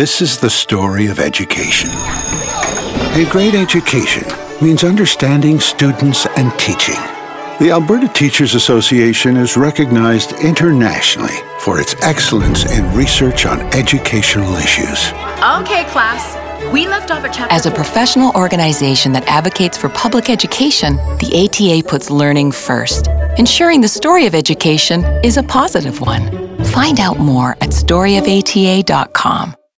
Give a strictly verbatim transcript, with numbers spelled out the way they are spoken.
This is the story of education. A great education means understanding students and teaching. The Alberta Teachers Association is recognized internationally for its excellence in research on educational issues. Okay, class. We left off at chapter As a professional organization that advocates for public education, the A T A puts learning first, ensuring the story of education is a positive one. Find out more at story of A T A dot com.